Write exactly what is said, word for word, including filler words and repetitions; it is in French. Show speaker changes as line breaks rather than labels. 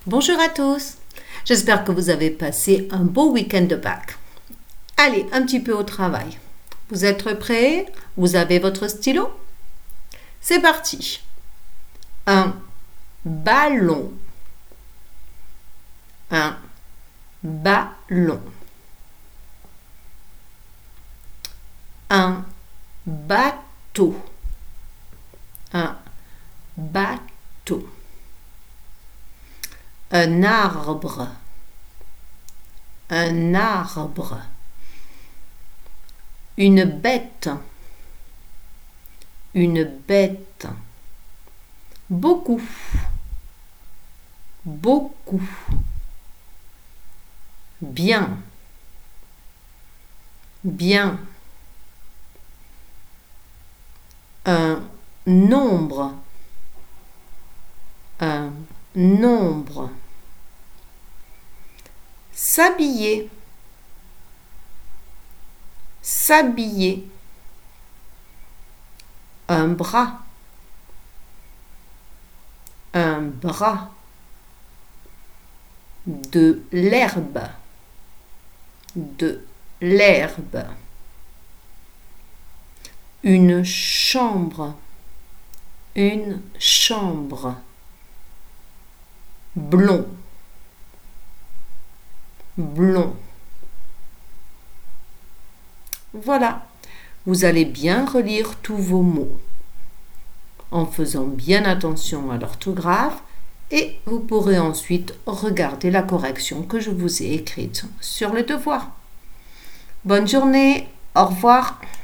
Bonjour à tous, j'espère que vous avez passé un beau week-end de Pâques. Allez, un petit peu au travail. Vous êtes prêts? Vous avez votre stylo? C'est parti. Un ballon. Un ballon. Un bateau. Un bateau. Un arbre. Un arbre. Une bête. Une bête. Beaucoup. Beaucoup. Bien. Bien. Un nombre. Un nombre. S'habiller. S'habiller. Un bras. Un bras. De l'herbe. De l'herbe. Une chambre. Une chambre. Blond. Blond. Voilà, vous allez bien relire tous vos mots en faisant bien attention à l'orthographe et vous pourrez ensuite regarder la correction que je vous ai écrite sur le devoir. Bonne journée, au revoir.